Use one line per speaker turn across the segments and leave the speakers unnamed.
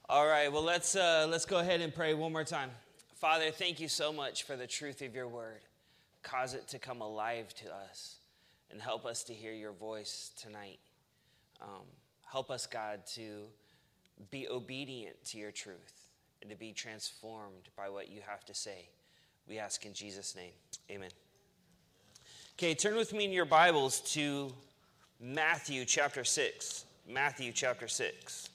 All right, well, let's go ahead and pray one more time. Father, thank you so much for the truth of your word. Cause it to come alive to us and help us to hear your voice tonight. Help us, God, to be obedient to your truth and to be transformed by what you have to say. We ask in Jesus' name, amen. Okay, turn with me in your Bibles to Matthew chapter 6. Matthew chapter 6.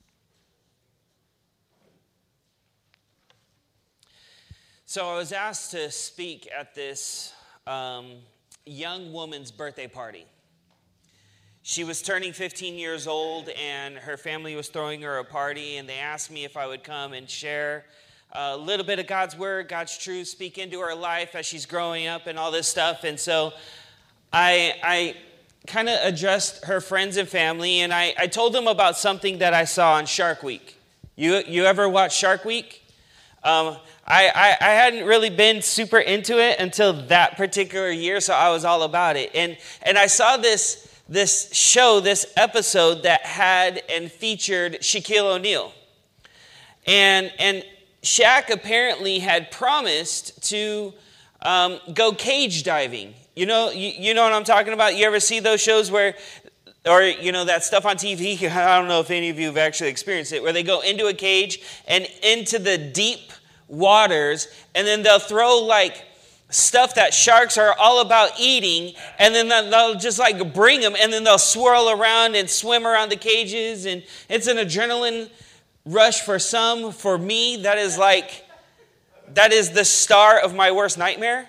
So I was asked to speak at this young woman's birthday party. She was turning 15 years old, and her family was throwing her a party, and they asked me if I would come and share a little bit of God's word, God's truth, speak into her life as she's growing up and all this stuff. And so I kind of addressed her friends and family, and I told them about something that I saw on Shark Week. You ever watch Shark Week? I hadn't really been super into it until that particular year, so I was all about it. And I saw this show, this episode that had and featured Shaquille O'Neal. And Shaq apparently had promised to go cage diving. You know what I'm talking about? You ever see those shows where, or that stuff on TV? I don't know if any of you have actually experienced it, where they go into a cage and into the deep waters, and then they'll throw like stuff that sharks are all about eating, and then they'll just like bring them, and then they'll swirl around and swim around the cages, and it's an adrenaline rush for some. For me, that is the star of my worst nightmare,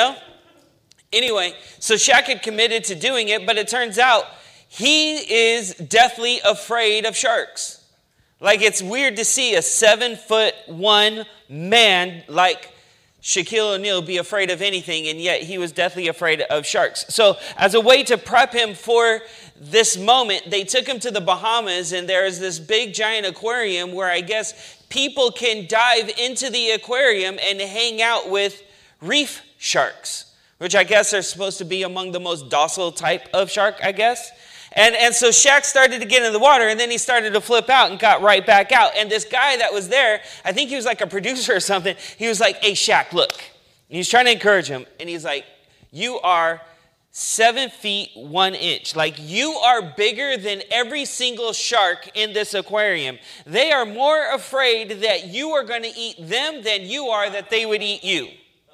Anyway, so Shaq had committed to doing it, but it turns out he is deathly afraid of sharks. Like, it's weird to see a 7'1" man like Shaquille O'Neal be afraid of anything, and yet he was deathly afraid of sharks. So as a way to prep him for this moment, they took him to the Bahamas, and there's this big giant aquarium where I guess people can dive into the aquarium and hang out with reef sharks, which I guess are supposed to be among the most docile type of shark, I guess. And so Shaq started to get in the water, and then he started to flip out and got right back out. And this guy that was there, I think he was like a producer or something, he was like, "Hey, Shaq, look." And he's trying to encourage him. And he's like, "You are 7 feet 1 inch. Like, you are bigger than every single shark in this aquarium. They are more afraid that you are going to eat them than you are that they would eat you."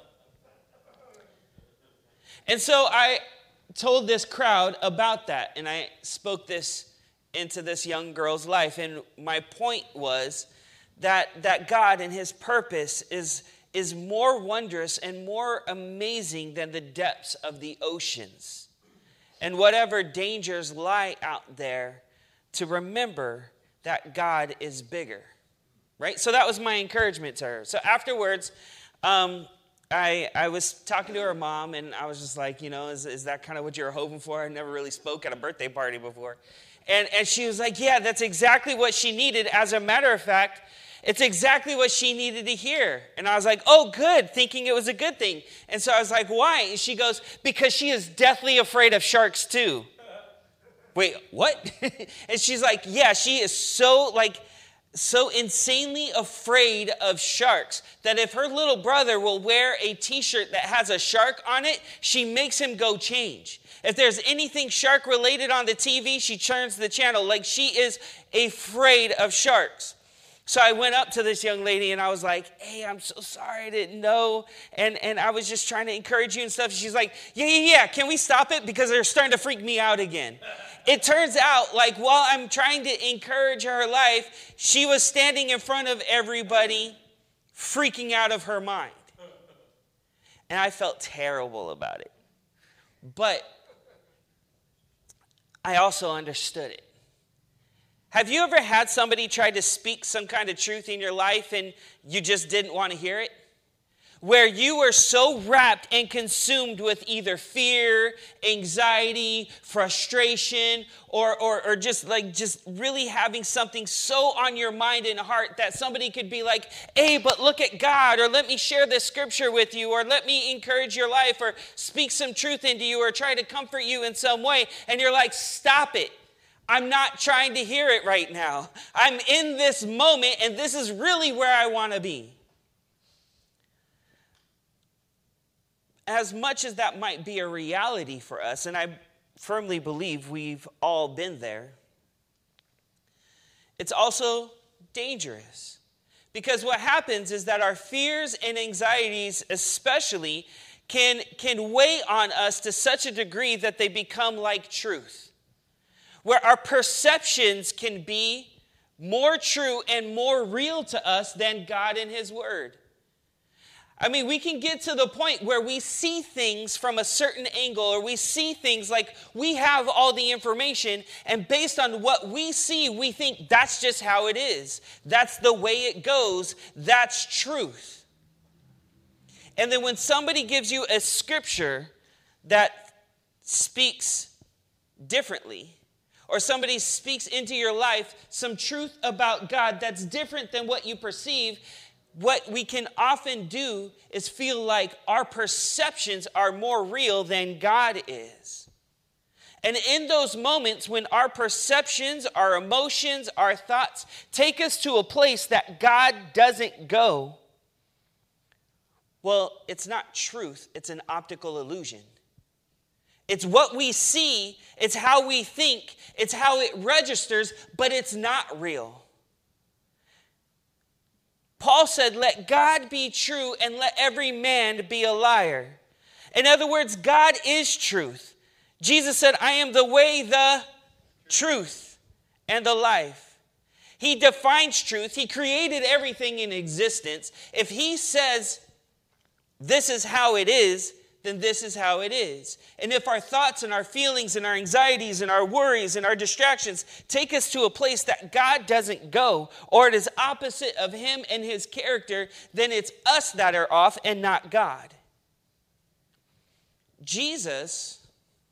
And so I told this crowd about that, and I spoke this into this young girl's life. And my point was that God and his purpose is more wondrous and more amazing than the depths of the oceans. And whatever dangers lie out there, to remember that God is bigger, right? So that was my encouragement to her. So afterwards, I was talking to her mom, and I was just like, is that kind of what you were hoping for? I never really spoke at a birthday party before. And she was like, yeah, that's exactly what she needed. As a matter of fact, it's exactly what she needed to hear. And I was like, oh, good, thinking it was a good thing. And so I was like, why? And she goes, because she is deathly afraid of sharks too. Wait, what? And she's like, yeah, she is so insanely afraid of sharks that if her little brother will wear a t-shirt that has a shark on it, she makes him go change. If there's anything shark related on the TV, she turns the channel. Like, she is afraid of sharks. So I went up to this young lady and I was like, "Hey, I'm so sorry, I didn't know. And I was just trying to encourage you and stuff." She's like, yeah, can we stop it? Because they're starting to freak me out again. It turns out, like, while I'm trying to encourage her life, she was standing in front of everybody, freaking out of her mind. And I felt terrible about it. But I also understood it. Have you ever had somebody try to speak some kind of truth in your life and you just didn't want to hear it? Where you were so wrapped and consumed with either fear, anxiety, frustration, or just really having something so on your mind and heart that somebody could be like, "Hey, but look at God," or "Let me share this scripture with you," or "Let me encourage your life," or speak some truth into you, or try to comfort you in some way. And you're like, "Stop it. I'm not trying to hear it right now. I'm in this moment, and this is really where I want to be. As much as that might be a reality for us, and I firmly believe we've all been there, it's also dangerous. Because what happens is that our fears and anxieties especially can weigh on us to such a degree that they become like truth. Where our perceptions can be more true and more real to us than God and His Word. I mean, we can get to the point where we see things from a certain angle, or we see things like we have all the information, and based on what we see, we think that's just how it is. That's the way it goes. That's truth. And then when somebody gives you a scripture that speaks differently, or somebody speaks into your life some truth about God that's different than what you perceive, what we can often do is feel like our perceptions are more real than God is. And in those moments when our perceptions, our emotions, our thoughts take us to a place that God doesn't go, well, it's not truth, it's an optical illusion. It's what we see, it's how we think, it's how it registers, but it's not real. Paul said, let God be true and let every man be a liar. In other words, God is truth. Jesus said, I am the way, the truth, and the life. He defines truth. He created everything in existence. If He says this is how it is, then this is how it is. And if our thoughts and our feelings and our anxieties and our worries and our distractions take us to a place that God doesn't go, or it is opposite of Him and His character, then it's us that are off and not God. Jesus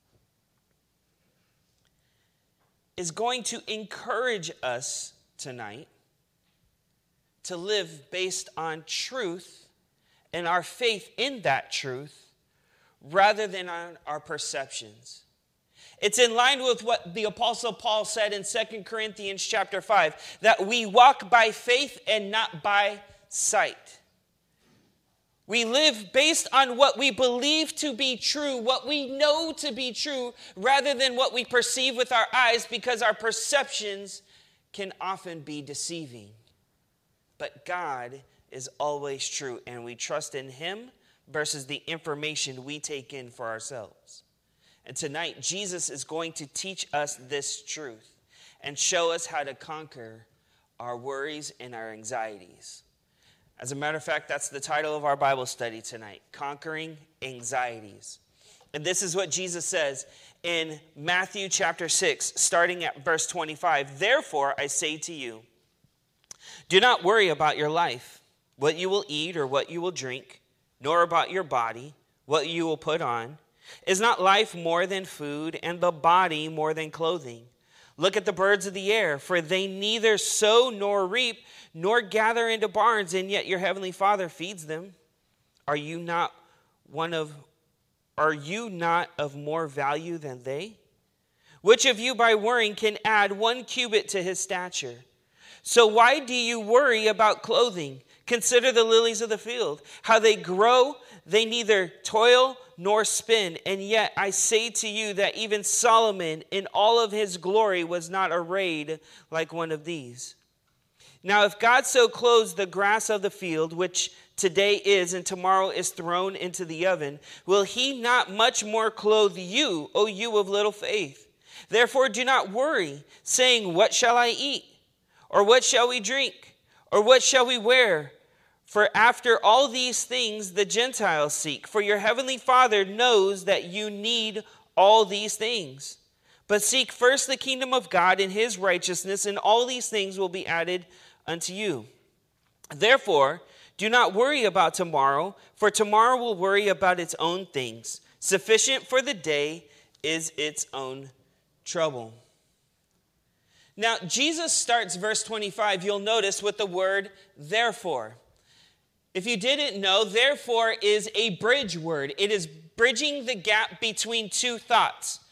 is going to encourage us tonight to live based on truth and our faith in that truth, rather than on our perceptions. It's in line with what the Apostle Paul said in 2 Corinthians chapter 5, that we walk by faith and not by sight. We live based on what we believe to be true, what we know to be true, rather than what we perceive with our eyes, because our perceptions can often be deceiving. But God is always true, and we trust in Him versus the information we take in for ourselves. And tonight, Jesus is going to teach us this truth and show us how to conquer our worries and our anxieties. As a matter of fact, that's the title of our Bible study tonight, Conquering Anxieties. And this is what Jesus says in Matthew chapter 6, starting at verse 25. Therefore, I say to you, do not worry about your life, what you will eat or what you will drink, nor about your body, what you will put on. Is not life more than food, and the body more than clothing? Look at the birds of the air, for they neither sow nor reap, nor gather into barns, and yet your heavenly Father feeds them. Are you not of more value than they? Which of you by worrying can add 1 cubit to his stature? So why do you worry about clothing? Consider the lilies of the field, how they grow, they neither toil nor spin. And yet I say to you that even Solomon in all of his glory was not arrayed like one of these. Now if God so clothes the grass of the field, which today is and tomorrow is thrown into the oven, will He not much more clothe you, O you of little faith? Therefore do not worry, saying, what shall I eat? Or what shall we drink? Or what shall we wear? For after all these things the Gentiles seek. For your heavenly Father knows that you need all these things. But seek first the kingdom of God and His righteousness, and all these things will be added unto you. Therefore, do not worry about tomorrow, for tomorrow will worry about its own things. Sufficient for the day is its own trouble. Now, Jesus starts verse 25, you'll notice, with the word therefore. If you didn't know, therefore is a bridge word. It is bridging the gap between two thoughts.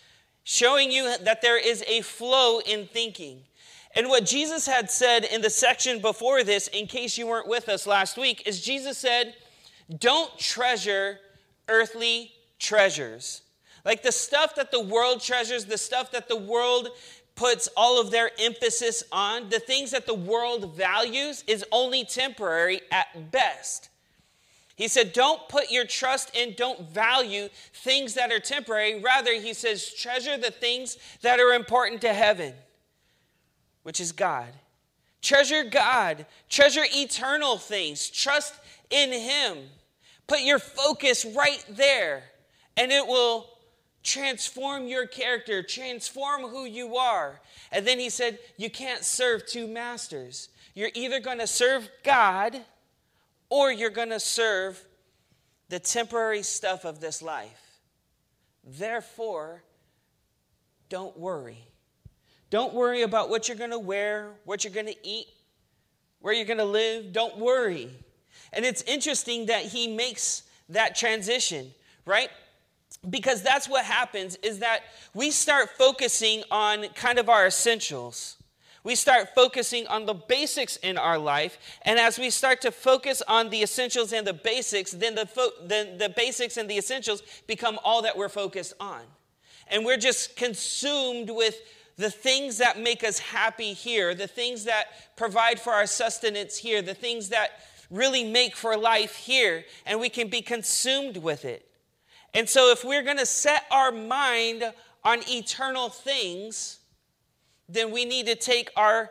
showing you that there is a flow in thinking. And what Jesus had said in the section before this, in case you weren't with us last week, is Jesus said, don't treasure earthly treasures. Like the stuff that the world treasures, the stuff that the world puts all of their emphasis on, the things that the world values is only temporary at best. He said, don't put your trust in, don't value things that are temporary. Rather, he says, treasure the things that are important to heaven, which is God. Treasure God. Treasure eternal things. Trust in him. Put your focus right there, and it will transform your character, transform who you are. And then he said, you can't serve two masters. You're either going to serve God or you're going to serve the temporary stuff of this life. Therefore, don't worry. Don't worry about what you're going to wear, what you're going to eat, where you're going to live. Don't worry. And it's interesting that he makes that transition, right? Because that's what happens, is that we start focusing on kind of our essentials. We start focusing on the basics in our life. And as we start to focus on the essentials and the basics, then the basics and the essentials become all that we're focused on. And we're just consumed with the things that make us happy here, the things that provide for our sustenance here, the things that really make for life here. And we can be consumed with it. And so if we're going to set our mind on eternal things, then we need to take our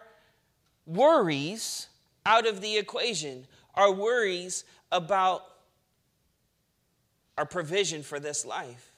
worries out of the equation. Our worries about our provision for this life.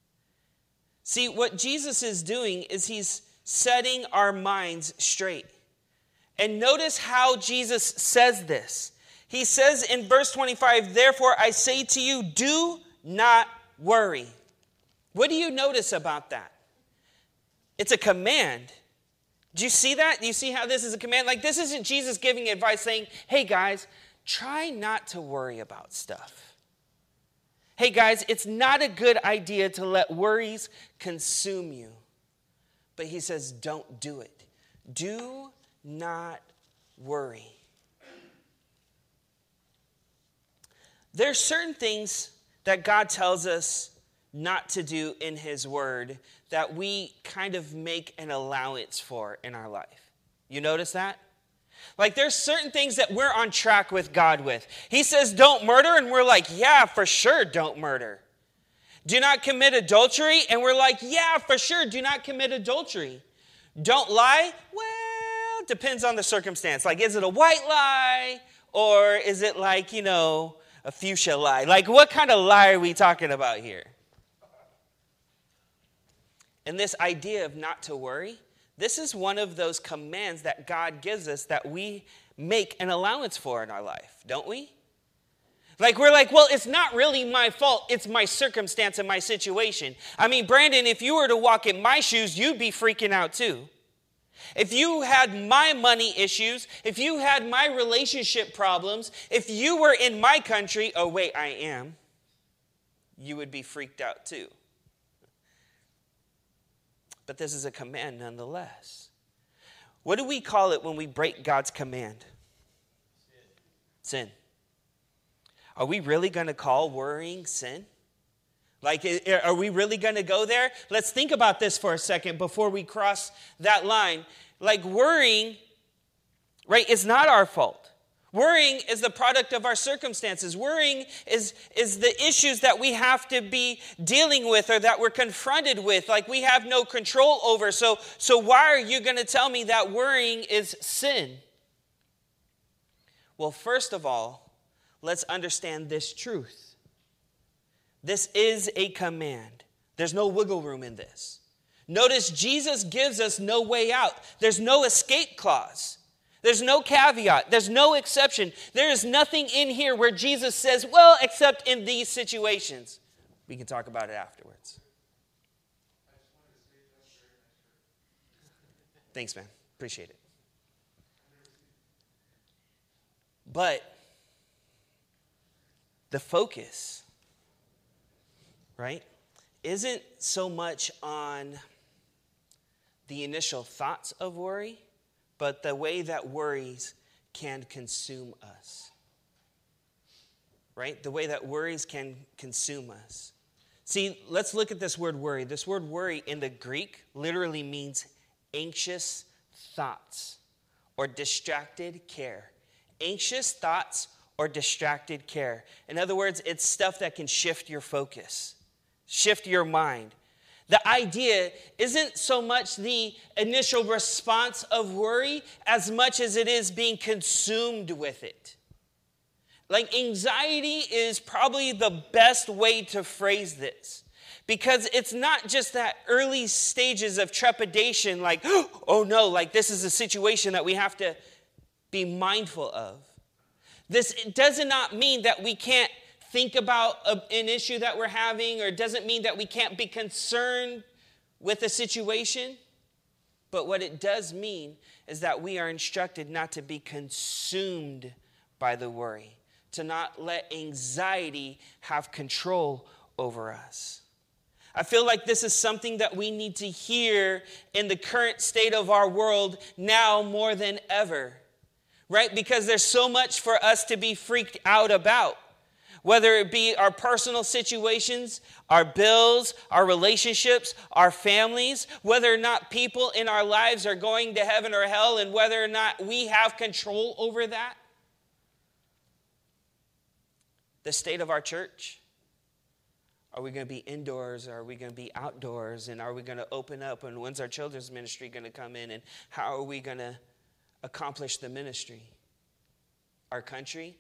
See, what Jesus is doing is he's setting our minds straight. And notice how Jesus says this. He says in verse 25, therefore I say to you, do not worry. What do you notice about that? It's a command. Do you see that? Do you see how this is a command? Like, this isn't Jesus giving advice saying, hey guys, try not to worry about stuff. Hey guys, it's not a good idea to let worries consume you. But he says, don't do it. Do not worry. There's certain things that God tells us not to do in his word that we kind of make an allowance for in our life. You notice that? Like there's certain things that we're on track with God with. He says don't murder and we're like, yeah, for sure, don't murder. Do not commit adultery and we're like, yeah, for sure, do not commit adultery. Don't lie? Well, depends on the circumstance. Like is it a white lie or is it like, a fuchsia lie? Like what kind of lie are we talking about here? And this idea of not to worry, this is one of those commands that God gives us that we make an allowance for in our life, don't we? Like we're like, well, it's not really my fault. It's my circumstance and my situation. I mean, Brandon, if you were to walk in my shoes, you'd be freaking out too. If you had my money issues, if you had my relationship problems, if you were in my country, oh wait, I am, you would be freaked out too. But this is a command nonetheless. What do we call it when we break God's command? Sin. Are we really going to call worrying sin? Like, are we really going to go there? Let's think about this for a second before we cross that line. Like worrying, right, is not our fault. Worrying is the product of our circumstances. Worrying is the issues that we have to be dealing with or that we're confronted with, like we have no control over. So why are you going to tell me that worrying is sin? Well, first of all, let's understand this truth. This is a command. There's no wiggle room in this. Notice Jesus gives us no way out. There's no escape clause. There's no caveat. There's no exception. There is nothing in here where Jesus says, well, except in these situations. We can talk about it afterwards. Thanks, man. Appreciate it. But the focus, right, isn't so much on the initial thoughts of worry, but the way that worries can consume us. Right? The way that worries can consume us. See, let's look at this word worry. This word worry in the Greek literally means anxious thoughts or distracted care. Anxious thoughts or distracted care. In other words, it's stuff that can shift your focus, shift your mind. The idea isn't so much the initial response of worry as much as it is being consumed with it. Like, anxiety is probably the best way to phrase this, because it's not just that early stages of trepidation, like, oh no, like this is a situation that we have to be mindful of. This does not mean that we can't think about an issue that we're having, or doesn't mean that we can't be concerned with a situation. But what it does mean is that we are instructed not to be consumed by the worry, to not let anxiety have control over us. I feel like this is something that we need to hear in the current state of our world now more than ever, right? Because there's so much for us to be freaked out about. Whether it be our personal situations, our bills, our relationships, our families, whether or not people in our lives are going to heaven or hell, and whether or not we have control over that. The state of our church. Are we going to be indoors? Are we going to be outdoors? And are we going to open up? And when's our children's ministry going to come in? And how are we going to accomplish the ministry? Our country?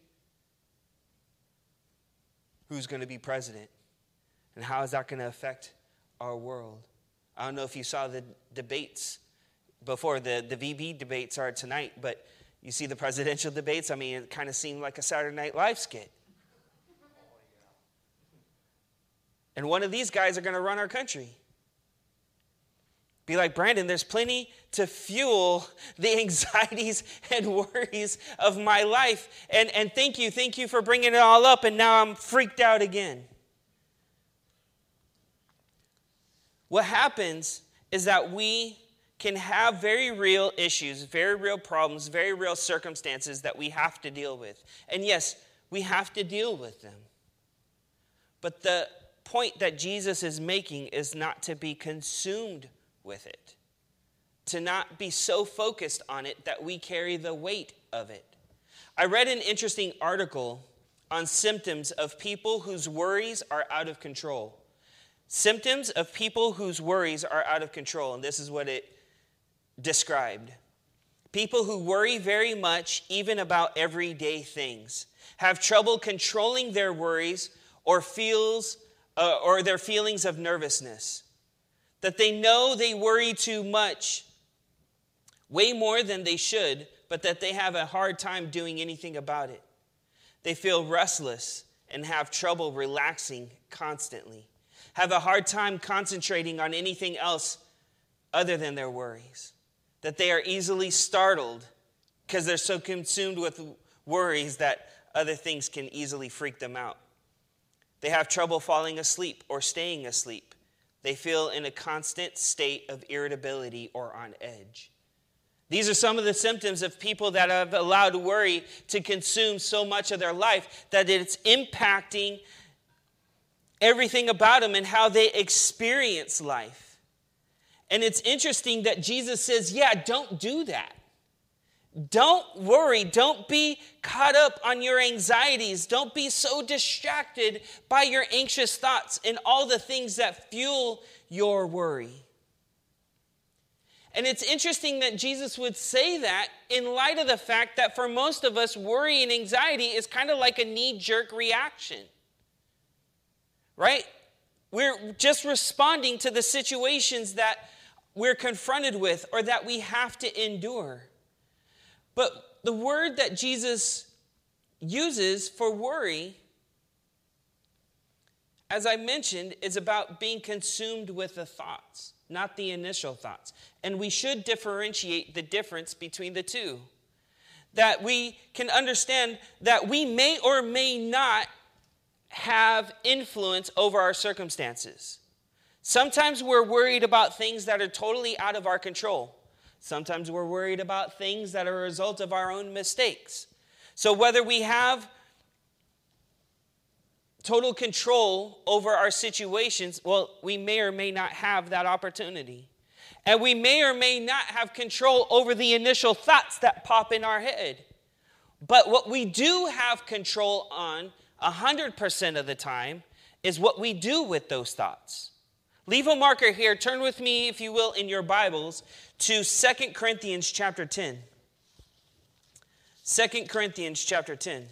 Who's going to be president? And how is that going to affect our world? I don't know if you saw the debates before. The VB debates are tonight, but you see the presidential debates? I mean, it kind of seemed like a Saturday Night Live skit. And one of these guys are going to run our country. Be like, Brandon, there's plenty to fuel the anxieties and worries of my life. And thank you for bringing it all up, and now I'm freaked out again. What happens is that we can have very real issues, very real problems, very real circumstances that we have to deal with. And yes, we have to deal with them. But the point that Jesus is making is not to be consumed with it, to not be so focused on it that we carry the weight of it. I read an interesting article on symptoms of people whose worries are out of control. Symptoms of people whose worries are out of control, and this is what it described. People who worry very much, even about everyday things, have trouble controlling their worries or their feelings of nervousness. That they know they worry too much, way more than they should, but that they have a hard time doing anything about it. They feel restless and have trouble relaxing constantly. Have a hard time concentrating on anything else other than their worries. That they are easily startled because they're so consumed with worries that other things can easily freak them out. They have trouble falling asleep or staying asleep. They feel in a constant state of irritability or on edge. These are some of the symptoms of people that have allowed worry to consume so much of their life that it's impacting everything about them and how they experience life. And it's interesting that Jesus says, yeah, don't do that. Don't worry. Don't be caught up on your anxieties. Don't be so distracted by your anxious thoughts and all the things that fuel your worry. And it's interesting that Jesus would say that in light of the fact that for most of us, worry and anxiety is kind of like a knee-jerk reaction. Right? We're just responding to the situations that we're confronted with or that we have to endure. But the word that Jesus uses for worry, as I mentioned, is about being consumed with the thoughts, not the initial thoughts. And we should differentiate the difference between the two. That we can understand that we may or may not have influence over our circumstances. Sometimes we're worried about things that are totally out of our control. Sometimes we're worried about things that are a result of our own mistakes. So whether we have total control over our situations, well, we may or may not have that opportunity. And we may or may not have control over the initial thoughts that pop in our head. But what we do have control on 100% of the time is what we do with those thoughts. Leave a marker here. Turn with me, if you will, in your Bibles to 2 Corinthians chapter 10. 2 Corinthians chapter 10.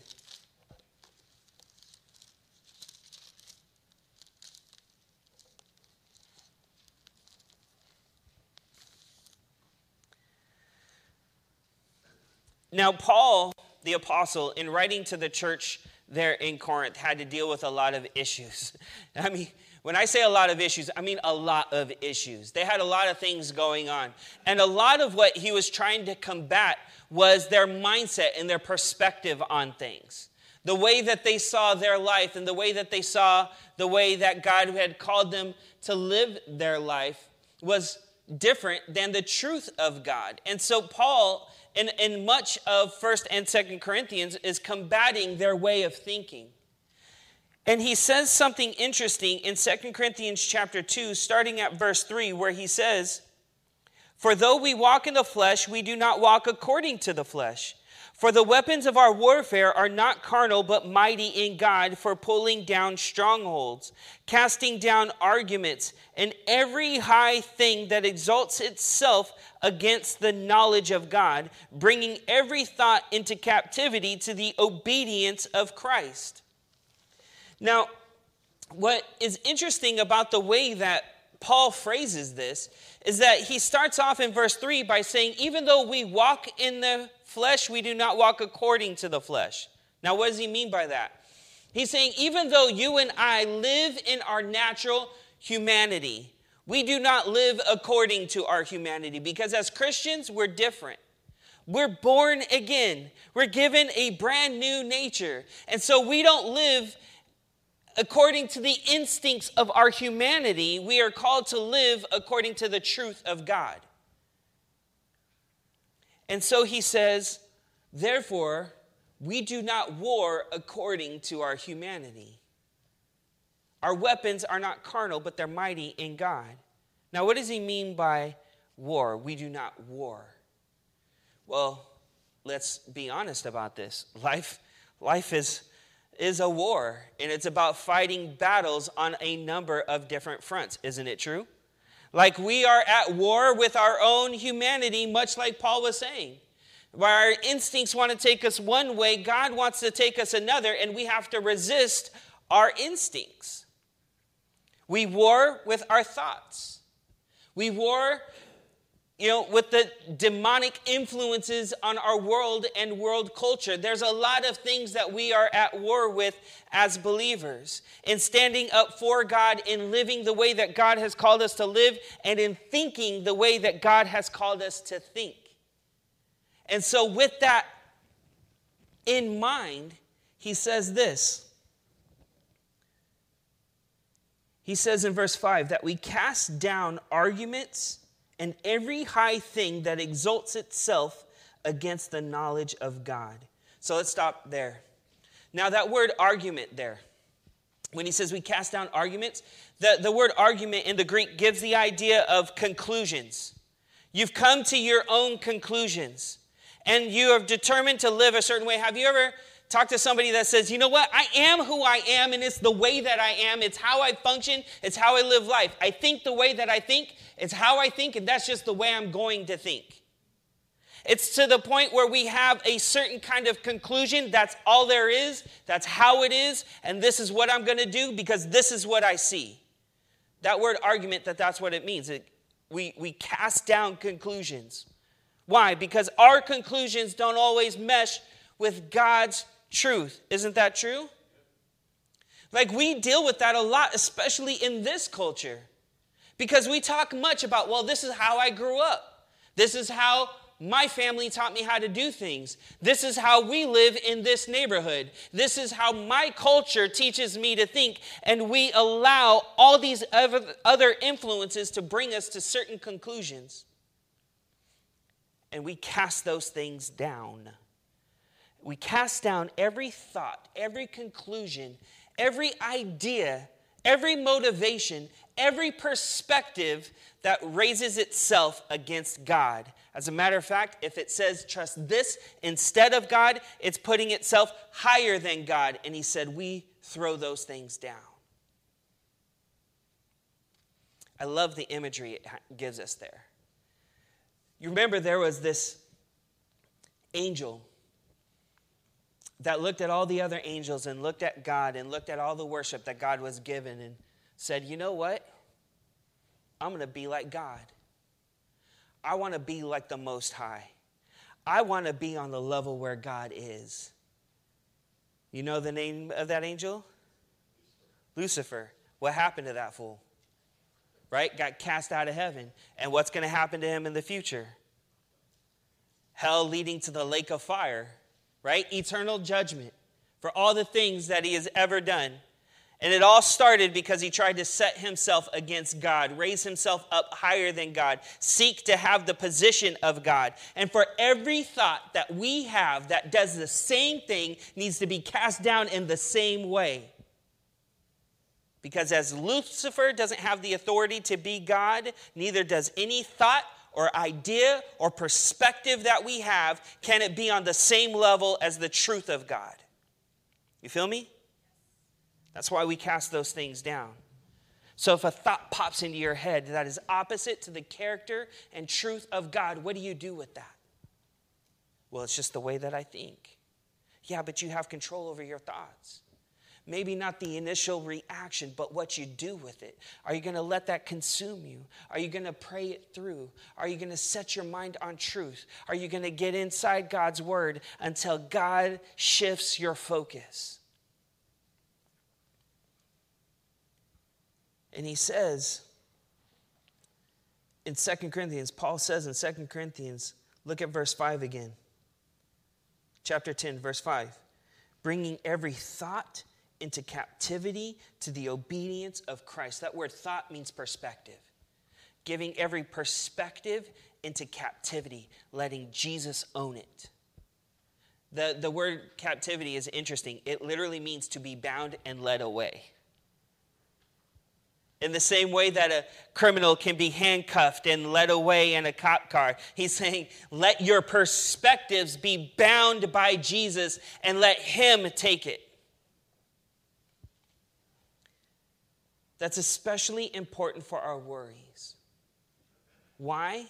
Now, Paul, the apostle, in writing to the church there in Corinth, had to deal with a lot of issues. I mean, when I say a lot of issues, I mean a lot of issues. They had a lot of things going on. And a lot of what he was trying to combat was their mindset and their perspective on things. The way that they saw their life and the way that they saw the way that God had called them to live their life was different than the truth of God. And so Paul, in much of 1st and 2nd Corinthians, is combating their way of thinking. And he says something interesting in 2 Corinthians chapter 2, starting at verse 3, where he says, "For though we walk in the flesh, we do not walk according to the flesh. For the weapons of our warfare are not carnal, but mighty in God for pulling down strongholds, casting down arguments, and every high thing that exalts itself against the knowledge of God, bringing every thought into captivity to the obedience of Christ." Now, what is interesting about the way that Paul phrases this is that he starts off in verse 3 by saying, even though we walk in the flesh, we do not walk according to the flesh. Now, what does he mean by that? He's saying, even though you and I live in our natural humanity, we do not live according to our humanity, because as Christians, we're different. We're born again. We're given a brand new nature. And so we don't live according to the instincts of our humanity. We are called to live according to the truth of God. And so he says, therefore, we do not war according to our humanity. Our weapons are not carnal, but they're mighty in God. Now, what does he mean by war? We do not war. Well, let's be honest about this. Life is a war, and it's about fighting battles on a number of different fronts. Isn't it true? Like we are at war with our own humanity, much like Paul was saying. While our instincts want to take us one way, God wants to take us another, and we have to resist our instincts. We war with our thoughts. We war, with the demonic influences on our world and world culture. There's a lot of things that we are at war with as believers. In standing up for God, in living the way that God has called us to live, and in thinking the way that God has called us to think. And so with that in mind, he says this. He says in verse 5 that we cast down arguments and every high thing that exalts itself against the knowledge of God. So let's stop there. Now that word argument there, when he says we cast down arguments, the word argument in the Greek gives the idea of conclusions. You've come to your own conclusions, and you have determined to live a certain way. Have you ever talked to somebody that says, you know what, I am who I am, and it's the way that I am. It's how I function. It's how I live life. I think the way that I think. It's how I think, and that's just the way I'm going to think. It's to the point where we have a certain kind of conclusion. That's all there is. That's how it is, and this is what I'm going to do because this is what I see. That word argument, that's what it means. We cast down conclusions. Why? Because our conclusions don't always mesh with God's truth. Isn't that true? Like we deal with that a lot, especially in this culture. Because we talk much about, well, this is how I grew up. This is how my family taught me how to do things. This is how we live in this neighborhood. This is how my culture teaches me to think. And we allow all these other influences to bring us to certain conclusions. And we cast those things down. We cast down every thought, every conclusion, every idea, every motivation, every perspective that raises itself against God. As a matter of fact, if it says trust this instead of God, it's putting itself higher than God. And he said, we throw those things down. I love the imagery it gives us there. You remember there was this angel that looked at all the other angels and looked at God and looked at all the worship that God was given and said, you know what? I'm going to be like God. I want to be like the Most High. I want to be on the level where God is. You know the name of that angel? Lucifer. What happened to that fool? Right? Got cast out of heaven. And what's going to happen to him in the future? Hell leading to the lake of fire. Right? Eternal judgment for all the things that he has ever done. And it all started because he tried to set himself against God, raise himself up higher than God, seek to have the position of God. And for every thought that we have that does the same thing needs to be cast down in the same way. Because as Lucifer doesn't have the authority to be God, neither does any thought or idea or perspective that we have, can it be on the same level as the truth of God. You feel me? That's why we cast those things down. So if a thought pops into your head that is opposite to the character and truth of God, what do you do with that? Well, it's just the way that I think. Yeah, but you have control over your thoughts. Maybe not the initial reaction, but what you do with it. Are you going to let that consume you? Are you going to pray it through? Are you going to set your mind on truth? Are you going to get inside God's word until God shifts your focus? And he says in 2 Corinthians, Paul says in 2 Corinthians, look at verse 5 again. Chapter 10, verse 5. Bringing every thought into captivity to the obedience of Christ. That word thought means perspective. Giving every perspective into captivity, letting Jesus own it. The word captivity is interesting. It literally means to be bound and led away. In the same way that a criminal can be handcuffed and led away in a cop car, he's saying, let your perspectives be bound by Jesus and let him take it. That's especially important for our worries. Why?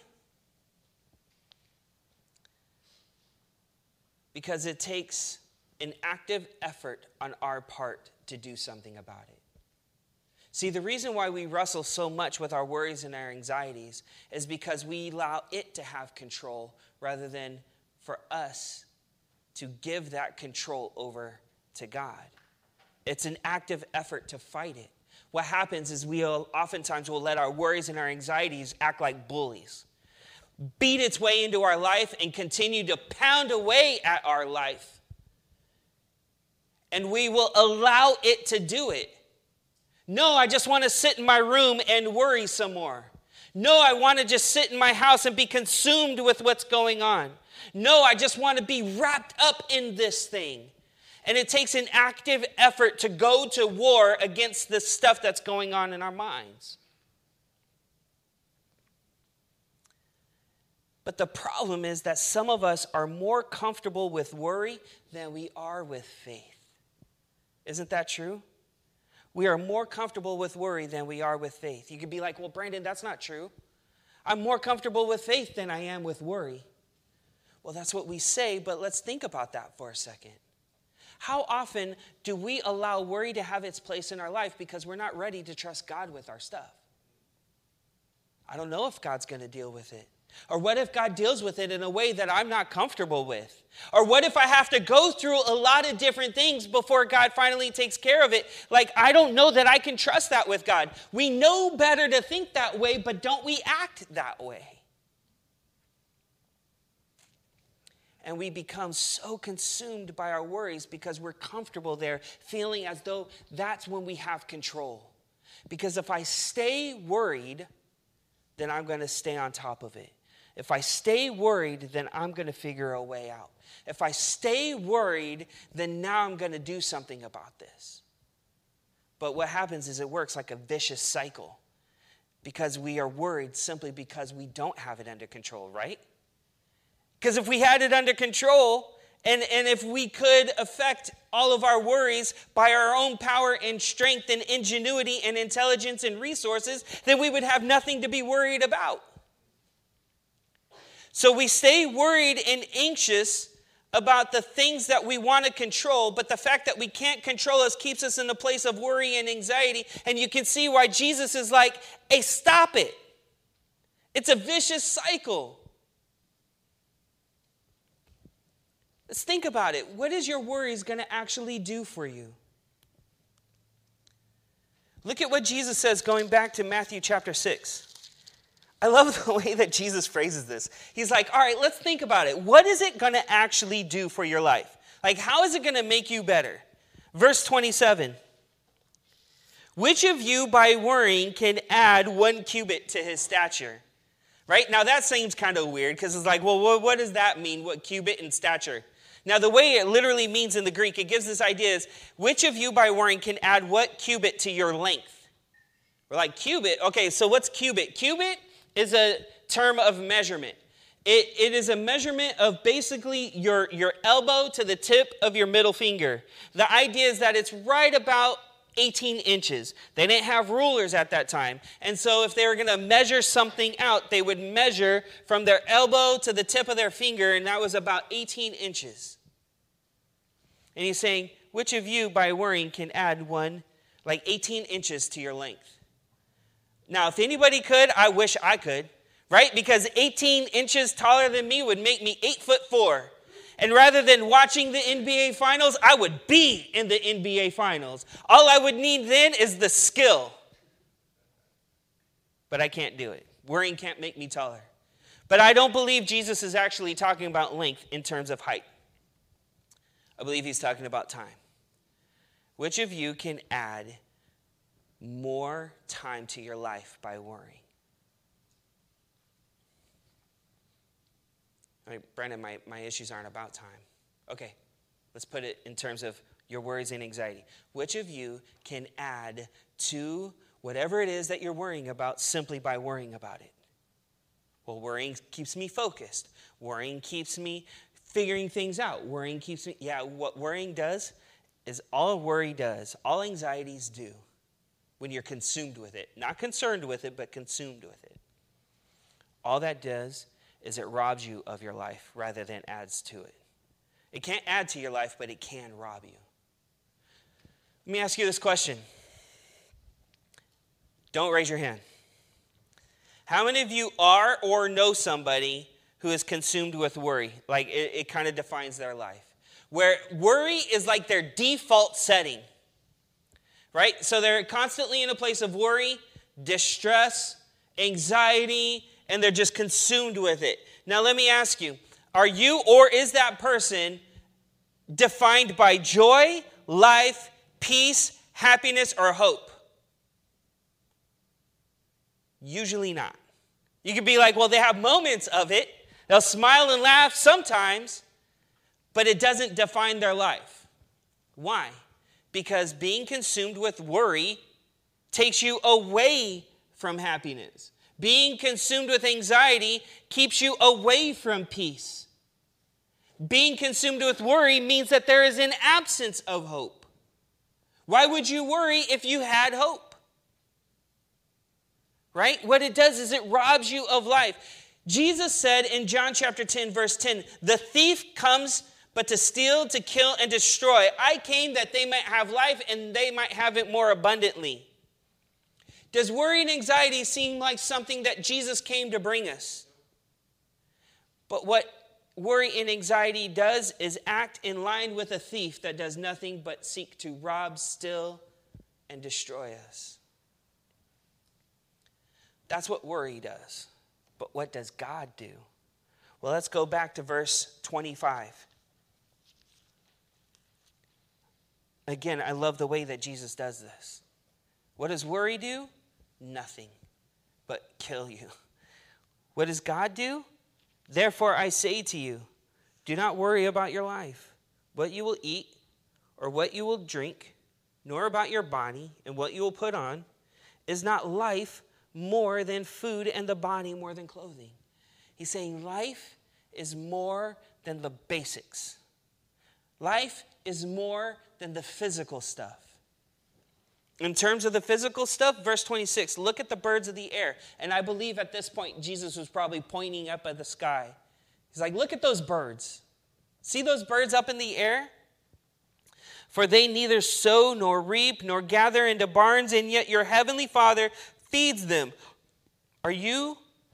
Because it takes an active effort on our part to do something about it. See, the reason why we wrestle so much with our worries and our anxieties is because we allow it to have control rather than for us to give that control over to God. It's an active effort to fight it. What happens is we oftentimes will let our worries and our anxieties act like bullies, beat its way into our life and continue to pound away at our life. And we will allow it to do it. No, I just want to sit in my room and worry some more. No, I want to just sit in my house and be consumed with what's going on. No, I just want to be wrapped up in this thing. And it takes an active effort to go to war against the stuff that's going on in our minds. But the problem is that some of us are more comfortable with worry than we are with faith. Isn't that true? We are more comfortable with worry than we are with faith. You could be like, well, Brandon, that's not true. I'm more comfortable with faith than I am with worry. Well, that's what we say, but let's think about that for a second. How often do we allow worry to have its place in our life because we're not ready to trust God with our stuff? I don't know if God's going to deal with it. Or what if God deals with it in a way that I'm not comfortable with? Or what if I have to go through a lot of different things before God finally takes care of it? Like, I don't know that I can trust that with God. We know better to think that way, but don't we act that way? and we become so consumed by our worries because we're comfortable there, feeling as though that's when we have control. Because if I stay worried, then I'm going to stay on top of it. If I stay worried, then I'm going to figure a way out. If I stay worried, then now I'm going to do something about this. But what happens is it works like a vicious cycle because we are worried simply because we don't have it under control, right? Because if we had it under control, and if we could affect all of our worries by our own power and strength and ingenuity and intelligence and resources, then we would have nothing to be worried about. So we stay worried and anxious about the things that we want to control, but the fact that we can't control us keeps us in a place of worry and anxiety. And you can see why Jesus is like, hey, stop it. It's a vicious cycle. Let's think about it. What is your worries going to actually do for you? Look at what Jesus says going back to Matthew chapter 6. I love the way that Jesus phrases this. He's like, all right, let's think about it. What is it going to actually do for your life? Like, how is it going to make you better? Verse 27. Which of you by worrying can add 1 cubit to his stature? Right? Now that seems kind of weird because it's like, well, what does that mean? What cubit in stature? Now the way it literally means in the Greek, it gives this idea is, which of you by worrying can add what cubit to your length? We're like, cubit? Okay, so what's cubit? Cubit is a term of measurement. It is a measurement of basically your elbow to the tip of your middle finger. The idea is that it's right about 18 inches. They didn't have rulers at that time. And so if they were going to measure something out, they would measure from their elbow to the tip of their finger, and that was about 18 inches. And he's saying, which of you by worrying can add 18 inches to your length? Now, if anybody could, I wish I could, right? Because 18 inches taller than me would make me 8'4". And rather than watching the NBA Finals, I would be in the NBA Finals. All I would need then is the skill. But I can't do it. Worrying can't make me taller. But I don't believe Jesus is actually talking about length in terms of height. I believe he's talking about time. Which of you can add more time to your life by worrying? All right, Brandon, my issues aren't about time. Okay, let's put it in terms of your worries and anxiety. Which of you can add to whatever it is that you're worrying about simply by worrying about it? Well, worrying keeps me focused. Worrying keeps me figuring things out. Worrying keeps me, what worrying does is all worry does, all anxieties do when you're consumed with it. Not concerned with it, but consumed with it. All that does is it robs you of your life rather than adds to it. It can't add to your life, but it can rob you. Let me ask you this question. Don't raise your hand. How many of you are or know somebody who is consumed with worry? Like it kind of defines their life. Where worry is like their default setting. Right? So they're constantly in a place of worry, distress, anxiety, and they're just consumed with it. Now let me ask you, are you or is that person defined by joy, life, peace, happiness, or hope? Usually not. You could be like, well, they have moments of it. They'll smile and laugh sometimes, but it doesn't define their life. Why? Because being consumed with worry takes you away from happiness. Being consumed with anxiety keeps you away from peace. Being consumed with worry means that there is an absence of hope. Why would you worry if you had hope? Right? What it does is it robs you of life. Jesus said in John chapter 10, verse 10, the thief comes but to steal, to kill, and destroy. I came that they might have life and they might have it more abundantly. Does worry and anxiety seem like something that Jesus came to bring us? But what worry and anxiety does is act in line with a thief that does nothing but seek to rob, steal, and destroy us. That's what worry does. But what does God do? Well, let's go back to verse 25. Again, I love the way that Jesus does this. What does worry do? Nothing but kill you. What does God do? Therefore, I say to you, do not worry about your life, what you will eat or what you will drink, nor about your body and what you will put on. Is not life more than food and the body more than clothing? He's saying life is more than the basics. Life is more than the physical stuff. In terms of the physical stuff, verse 26, look at the birds of the air. And I believe at this point, Jesus was probably pointing up at the sky. He's like, look at those birds. See those birds up in the air? For they neither sow nor reap nor gather into barns, and yet your heavenly Father feeds them. Are you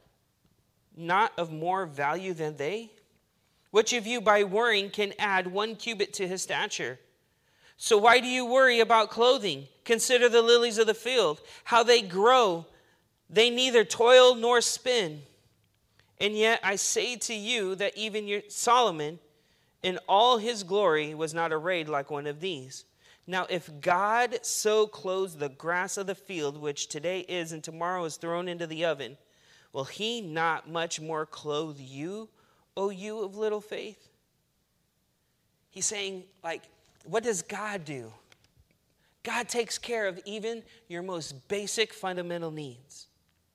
not of more value than they? Which of you by worrying can add 1 cubit to his stature? So why do you worry about clothing? Consider the lilies of the field, how they grow. They neither toil nor spin. And yet I say to you that even Solomon in all his glory was not arrayed like one of these. Now if God so clothes the grass of the field, which today is and tomorrow is thrown into the oven, will he not much more clothe you, O you of little faith? He's saying, like, what does God do? God takes care of even your most basic fundamental needs.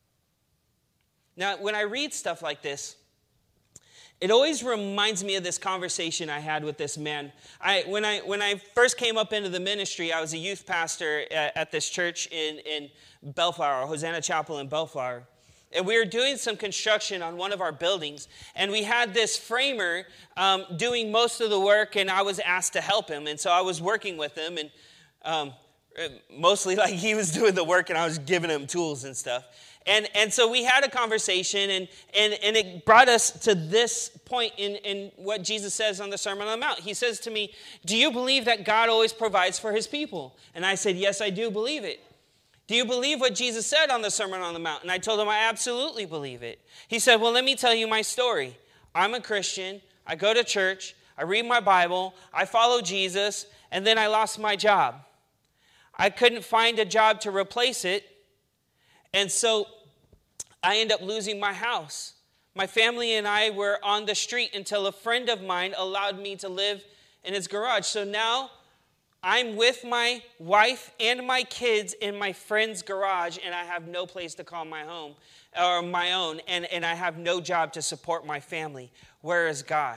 Now, when I read stuff like this, it always reminds me of this conversation I had with this man. When I first came up into the ministry, I was a youth pastor at this church in Bellflower, Hosanna Chapel in Bellflower. And we were doing some construction on one of our buildings, and we had this framer doing most of the work, and I was asked to help him. And so I was working with him, and mostly like he was doing the work, and I was giving him tools and stuff. And so we had a conversation, and it brought us to this point in what Jesus says on the Sermon on the Mount. He says to me, do you believe that God always provides for his people? And I said, yes, I do believe it. Do you believe what Jesus said on the Sermon on the Mount? And I told him I absolutely believe it. He said, well, let me tell you my story. I'm a Christian. I go to church. I read my Bible. I follow Jesus. And then I lost my job. I couldn't find a job to replace it. And so I ended up losing my house. My family and I were on the street until a friend of mine allowed me to live in his garage. So now I'm with my wife and my kids in my friend's garage, and I have no place to call my home or my own, and I have no job to support my family. Where is God?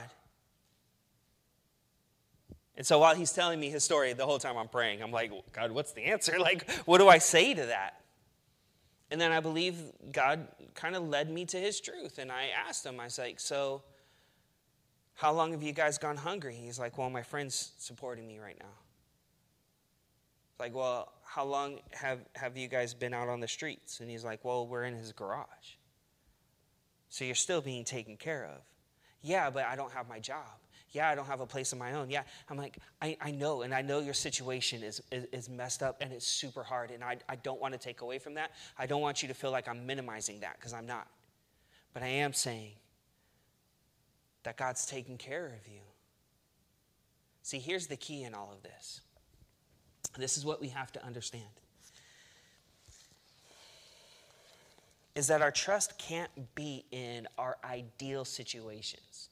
And so while he's telling me his story, the whole time I'm praying, I'm like, God, what's the answer? Like, what do I say to that? And then I believe God kind of led me to his truth, and I asked him, I was like, so how long have you guys gone hungry? He's like, well, my friend's supporting me right now. Like, well, how long have you guys been out on the streets? And he's like, well, we're in his garage. So you're still being taken care of. Yeah, but I don't have my job. Yeah, I don't have a place of my own. Yeah, I'm like, I know, and I know your situation is messed up, and it's super hard, and I don't want to take away from that. I don't want you to feel like I'm minimizing that, because I'm not. But I am saying that God's taking care of you. See, here's the key in all of this. This is what we have to understand. Is that our trust can't be in our ideal situations,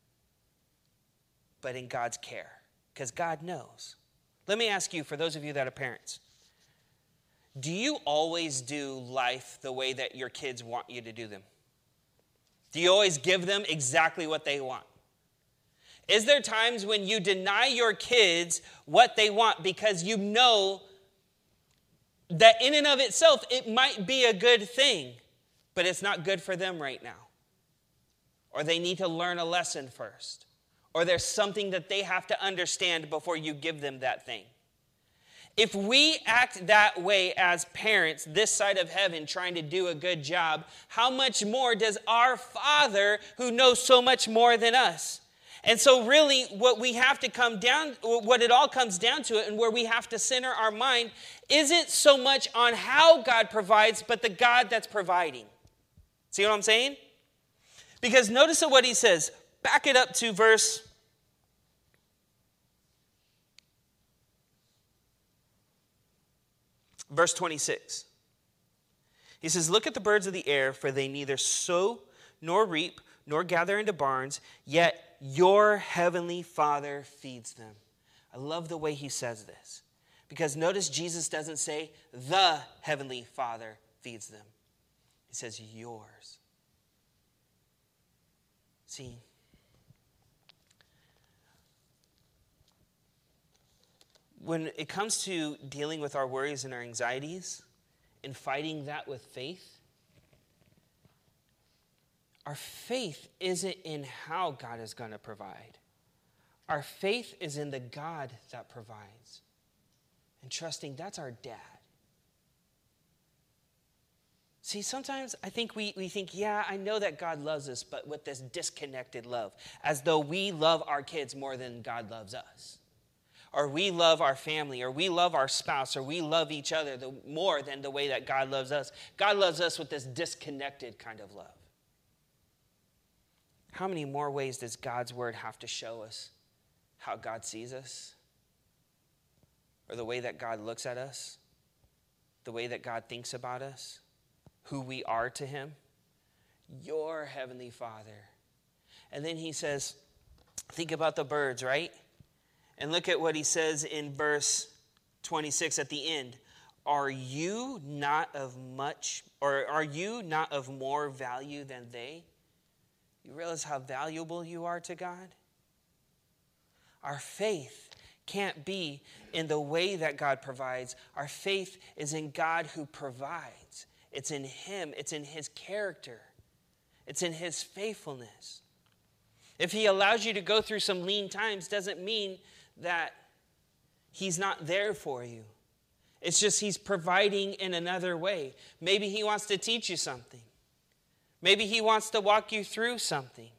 but in God's care, because God knows. Let me ask you, for those of you that are parents, do you always do life the way that your kids want you to do them? Do you always give them exactly what they want? Is there times when you deny your kids what they want because you know that in and of itself it might be a good thing, but it's not good for them right now? Or they need to learn a lesson first. Or there's something that they have to understand before you give them that thing. If we act that way as parents, this side of heaven, trying to do a good job, how much more does our Father, who knows so much more than us? And so really what we have to come down, what it all comes down to, and where we have to center our mind, isn't so much on how God provides, but the God that's providing. See what I'm saying? Because notice what he says. Back it up to verse 26. He says, look at the birds of the air, for they neither sow nor reap nor gather into barns, yet your heavenly Father feeds them. I love the way he says this. Because notice Jesus doesn't say the heavenly Father feeds them. He says yours. See, when it comes to dealing with our worries and our anxieties and fighting that with faith, our faith isn't in how God is going to provide. Our faith is in the God that provides. And trusting that's our dad. See, sometimes I think we think, yeah, I know that God loves us, but with this disconnected love, as though we love our kids more than God loves us. Or we love our family, or we love our spouse, or we love each other more than the way that God loves us. God loves us with this disconnected kind of love. How many more ways does God's word have to show us how God sees us? Or the way that God looks at us? The way that God thinks about us? Who we are to him? Your heavenly Father. And then he says, think about the birds, right? And look at what he says in verse 26 at the end. Are you not of more value than they? You realize how valuable you are to God? Our faith can't be in the way that God provides. Our faith is in God who provides. It's in him. It's in his character. It's in his faithfulness. If he allows you to go through some lean times, doesn't mean that he's not there for you. It's just he's providing in another way. Maybe he wants to teach you something. Maybe he wants to walk you through something.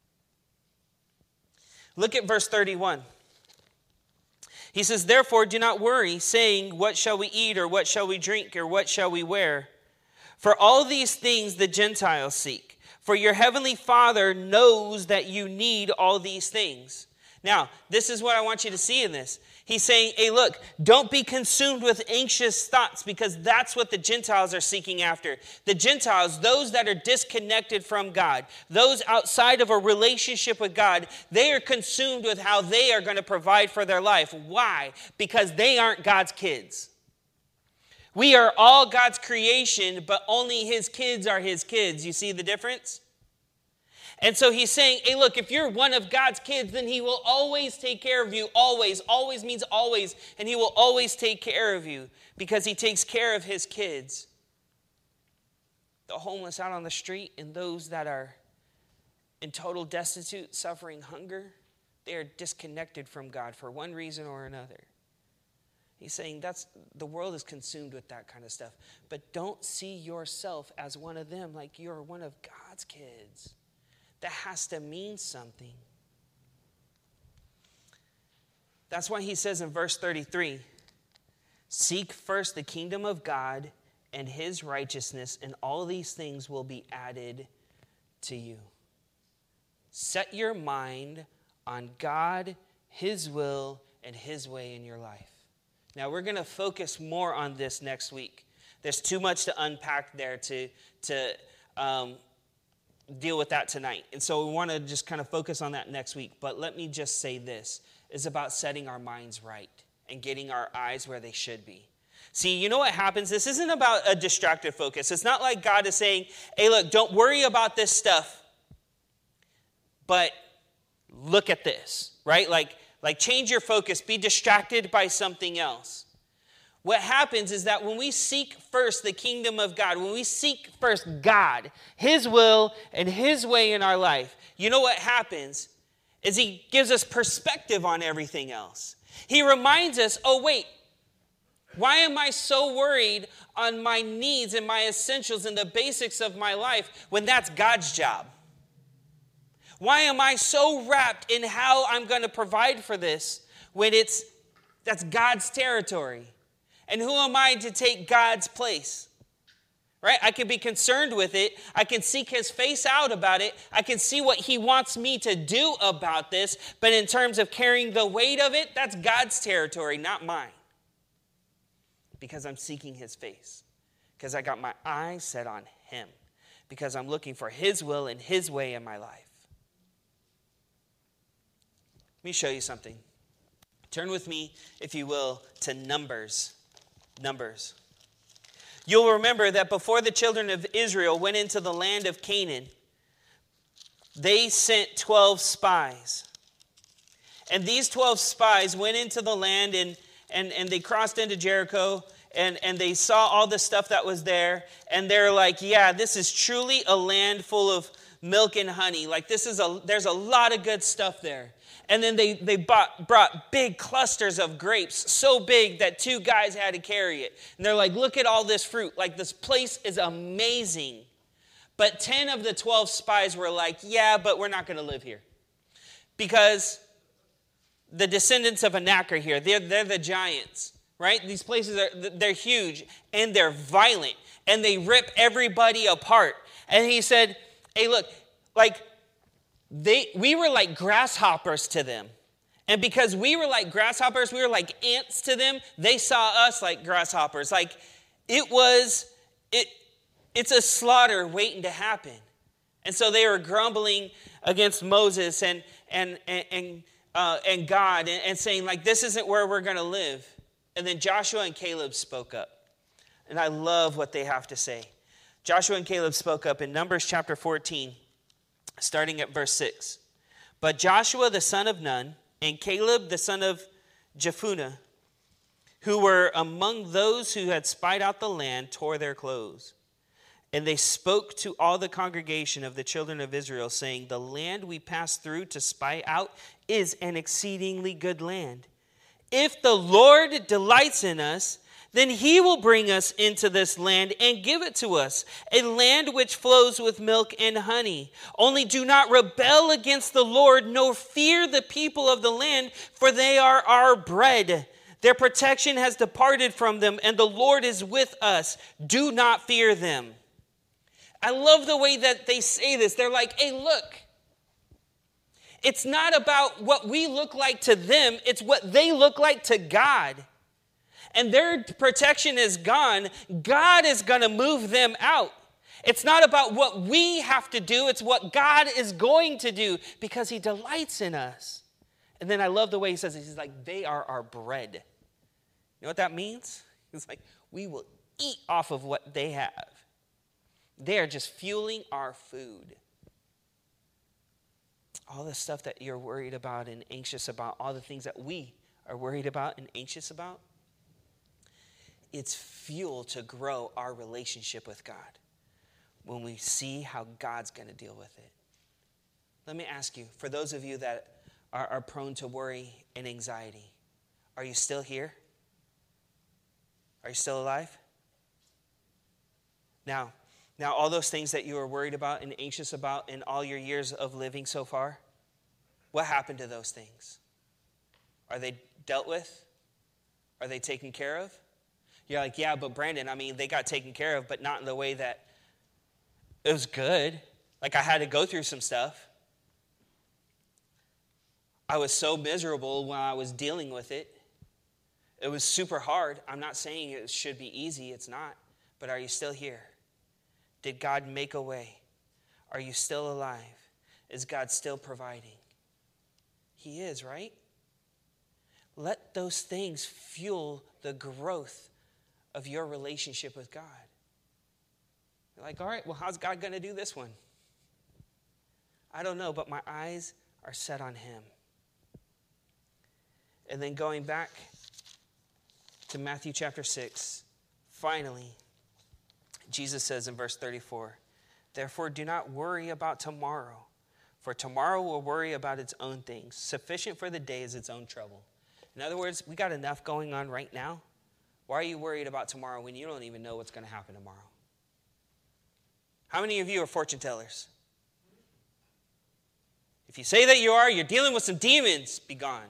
Look at verse 31. He says, therefore, do not worry, saying, what shall we eat, or what shall we drink, or what shall we wear? For all these things the Gentiles seek. For your heavenly Father knows that you need all these things. Now, this is what I want you to see in this. He's saying, hey, look, don't be consumed with anxious thoughts, because that's what the Gentiles are seeking after. The Gentiles, those that are disconnected from God, those outside of a relationship with God, they are consumed with how they are going to provide for their life. Why? Because they aren't God's kids. We are all God's creation, but only his kids are his kids. You see the difference? And so he's saying, hey, look, if you're one of God's kids, then he will always take care of you. Always. Always means always. And he will always take care of you because he takes care of his kids. The homeless out on the street and those that are in total destitute, suffering hunger, they are disconnected from God for one reason or another. He's saying the world is consumed with that kind of stuff. But don't see yourself as one of them, like you're one of God's kids. That has to mean something. That's why he says in verse 33, seek first the kingdom of God and his righteousness, and all these things will be added to you. Set your mind on God, his will, and his way in your life. Now, we're going to focus more on this next week. There's too much to unpack there to deal with that tonight. And so we want to just kind of focus on that next week. But let me just say this. It's about setting our minds right and getting our eyes where they should be. See, you know what happens? This isn't about a distracted focus. It's not like God is saying, hey, look, don't worry about this stuff, but look at this, right? Like change your focus. Be distracted by something else. What happens is that when we seek first the kingdom of God, when we seek first God, his will and his way in our life, you know what happens is he gives us perspective on everything else. He reminds us, oh, wait, why am I so worried on my needs and my essentials and the basics of my life when that's God's job? Why am I so wrapped in how I'm going to provide for this when that's God's territory? And who am I to take God's place? right? I can be concerned with it. I can seek his face out about it. I can see what he wants me to do about this. But in terms of carrying the weight of it, that's God's territory, not mine. Because I'm seeking his face. Because I got my eyes set on him. Because I'm looking for his will and his way in my life. Let me show you something. Turn with me, if you will, to Numbers. Numbers. You'll remember that before the children of Israel went into the land of Canaan, they sent 12 spies. And these 12 spies went into the land and they crossed into Jericho and they saw all the stuff that was there. And they're like, yeah, this is truly a land full of milk and honey. Like there's a lot of good stuff there. And then they brought big clusters of grapes, so big that 2 guys had to carry it. And they're like, look at all this fruit. Like, this place is amazing. But 10 of the 12 spies were like, yeah, but we're not going to live here. Because the descendants of Anak are here. They're the giants, right? These places, they're huge, and they're violent. And they rip everybody apart. And he said, hey, look, like, we were like grasshoppers to them. And because we were like grasshoppers, we were like ants to them, they saw us like grasshoppers. Like it's a slaughter waiting to happen. And so they were grumbling against Moses and God and saying like, this isn't where we're going to live. And then Joshua and Caleb spoke up. And I love what they have to say. Joshua and Caleb spoke up in Numbers chapter 14. Starting at verse 6. But Joshua the son of Nun and Caleb the son of Jephunneh, who were among those who had spied out the land, tore their clothes. And they spoke to all the congregation of the children of Israel, saying, the land we passed through to spy out is an exceedingly good land. If the Lord delights in us, then he will bring us into this land and give it to us, a land which flows with milk and honey. Only do not rebel against the Lord, nor fear the people of the land, for they are our bread. Their protection has departed from them, and the Lord is with us. Do not fear them. I love the way that they say this. They're like, hey, look. It's not about what we look like to them. It's what they look like to God. And their protection is gone. God is going to move them out. It's not about what we have to do. It's what God is going to do because he delights in us. And then I love the way he says it. He's like, they are our bread. You know what that means? It's like, we will eat off of what they have. They are just fueling our food. All the stuff that you're worried about and anxious about, all the things that we are worried about and anxious about, it's fuel to grow our relationship with God when we see how God's going to deal with it. Let me ask you, for those of you that are prone to worry and anxiety, are you still here? Are you still alive? Now, all those things that you were worried about and anxious about in all your years of living so far, what happened to those things? Are they dealt with? Are they taken care of? You're like, yeah, but Brandon, I mean, they got taken care of, but not in the way that it was good. Like I had to go through some stuff. I was so miserable when I was dealing with it. It was super hard. I'm not saying it should be easy. It's not. But are you still here? Did God make a way? Are you still alive? Is God still providing? He is, right? Let those things fuel the growth of your relationship with God. You're like, all right, well, how's God going to do this one? I don't know, but my eyes are set on him. And then going back to Matthew chapter 6, finally, Jesus says in verse 34, therefore do not worry about tomorrow, for tomorrow will worry about its own things. Sufficient for the day is its own trouble. In other words, we got enough going on right now. Why are you worried about tomorrow when you don't even know what's going to happen tomorrow? How many of you are fortune tellers? If you say that you are, you're dealing with some demons. Be gone.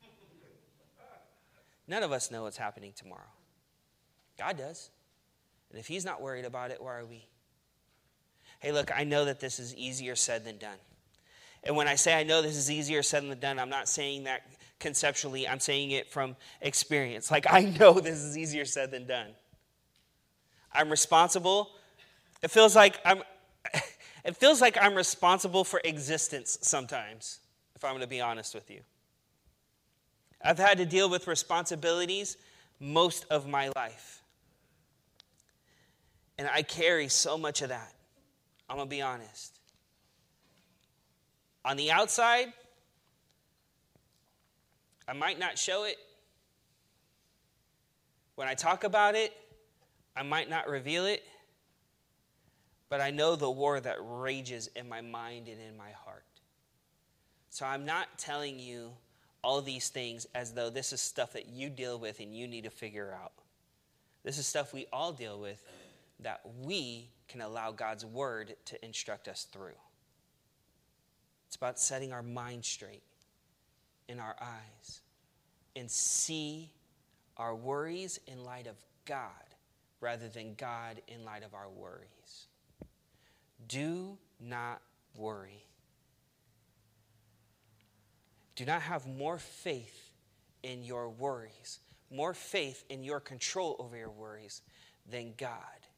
None of us know what's happening tomorrow. God does. And if he's not worried about it, why are we? Hey, look, I know that this is easier said than done. And when I say I know this is easier said than done, I'm not saying that conceptually. I'm saying it from experience. Like, I know this is easier said than done. I'm responsible. It feels like I'm responsible for existence sometimes, if I'm going to be honest with you. I've had to deal with responsibilities most of my life. And I carry so much of that. I'm going to be honest. On the outside, I might not show it. When I talk about it, I might not reveal it. But I know the war that rages in my mind and in my heart. So I'm not telling you all these things as though this is stuff that you deal with and you need to figure out. This is stuff we all deal with that we can allow God's word to instruct us through. It's about setting our mind straight in our eyes and see our worries in light of God rather than God in light of our worries. Do not worry. Do not have more faith in your worries, more faith in your control over your worries than God.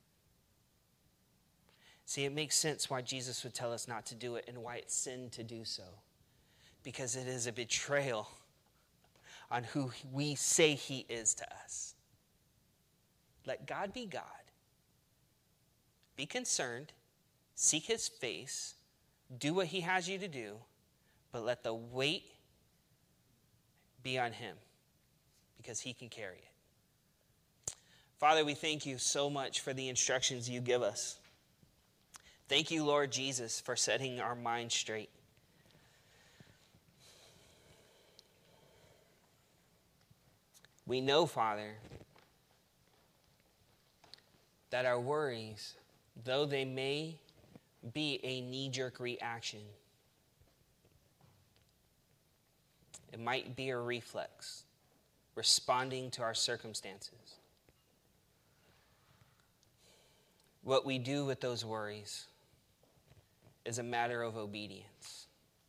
See, it makes sense why Jesus would tell us not to do it and why it's sin to do so. Because it is a betrayal on who we say he is to us. Let God be God. Be concerned. Seek his face. Do what he has you to do. But let the weight be on him. Because he can carry it. Father, we thank you so much for the instructions you give us. Thank you, Lord Jesus, for setting our minds straight. We know, Father, that our worries, though they may be a knee-jerk reaction, it might be a reflex, responding to our circumstances. What we do with those worries is a matter of obedience.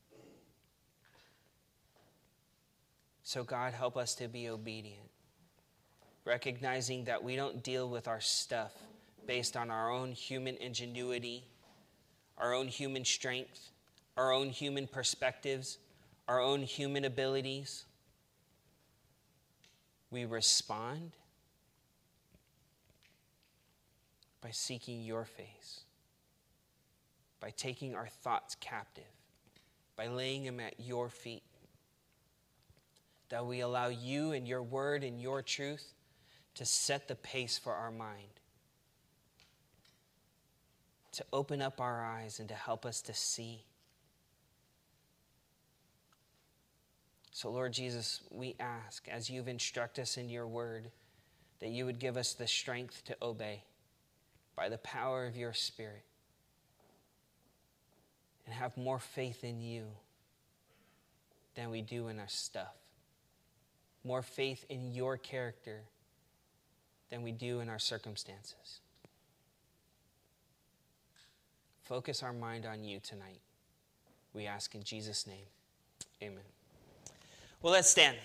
So God, help us to be obedient, recognizing that we don't deal with our stuff based on our own human ingenuity, our own human strength, our own human perspectives, our own human abilities. We respond by seeking your face, by taking our thoughts captive, by laying them at your feet. That we allow you and your word and your truth to set the pace for our mind, to open up our eyes and to help us to see. So, Lord Jesus, we ask, as you've instructed us in your word, that you would give us the strength to obey by the power of your Spirit and have more faith in you than we do in our stuff. More faith in your character than we do in our circumstances. Focus our mind on you tonight. We ask in Jesus' name. Amen. Well, let's stand.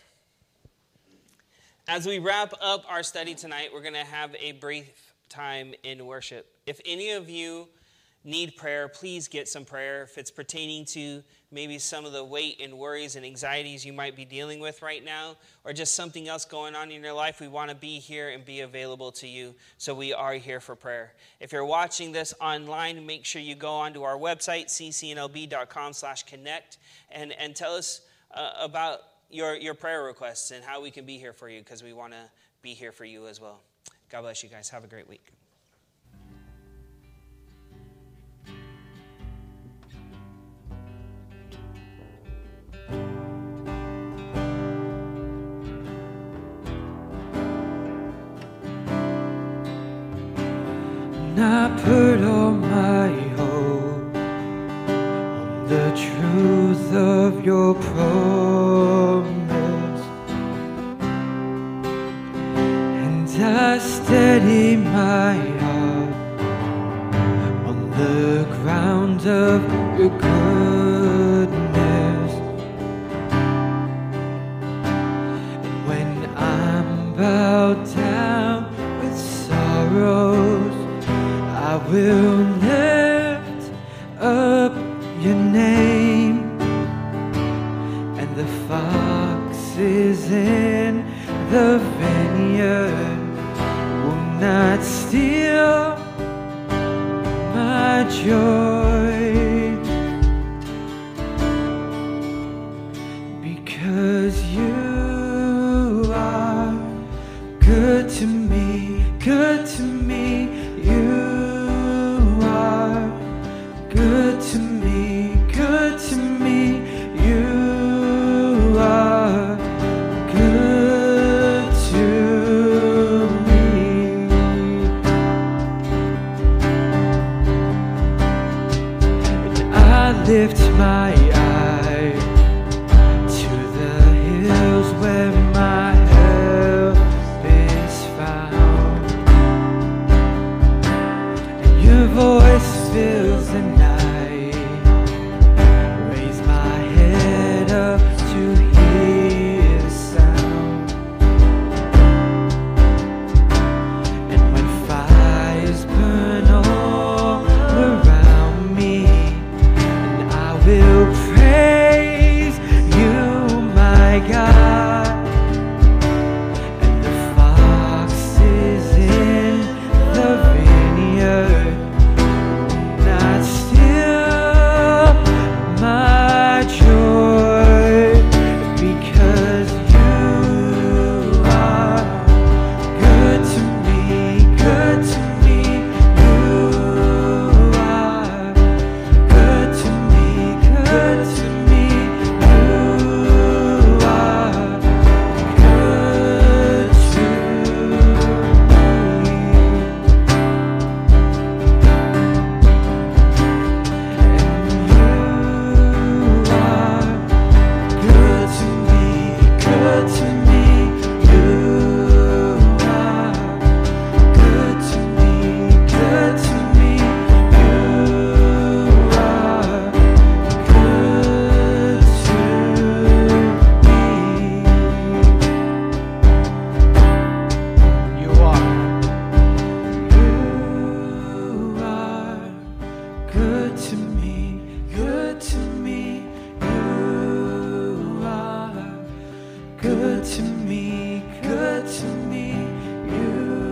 As we wrap up our study tonight, we're going to have a brief time in worship. If any of you need prayer, please get some prayer. If it's pertaining to maybe some of the weight and worries and anxieties you might be dealing with right now, or just something else going on in your life, we want to be here and be available to you. So we are here for prayer. If you're watching this online, make sure you go onto our website, ccnlb.com/connect, and tell us about your prayer requests and how we can be here for you, because we want to be here for you as well. God bless you guys. Have a great week.
I put all my hope on the truth of your promise, and I I steady my heart on the ground of your goodness. And when I'm bowed down with sorrows, I will lift up your name. And the foxes in the vineyard will not steal my joy, because you are good to me, good to me. You are good to me, good to me. You are good to me. And I lift my eye to the hills where my help is found. And your voice fills the night. Raise my head up to hear the sound. And when fires burn all around me, and I will praise you, my God. And the foxes in the vineyard not steal my joy, because you are good to me, good to me. You are good to me, good to me. You are good to me. You are good to me, good to me. You are good to me, good to me. You are good to me, good to me. You are good to me, good to me. You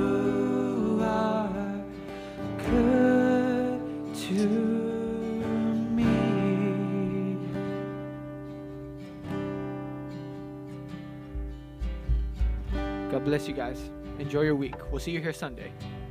are good to me. God bless you guys. Enjoy your week. We'll see you here Sunday.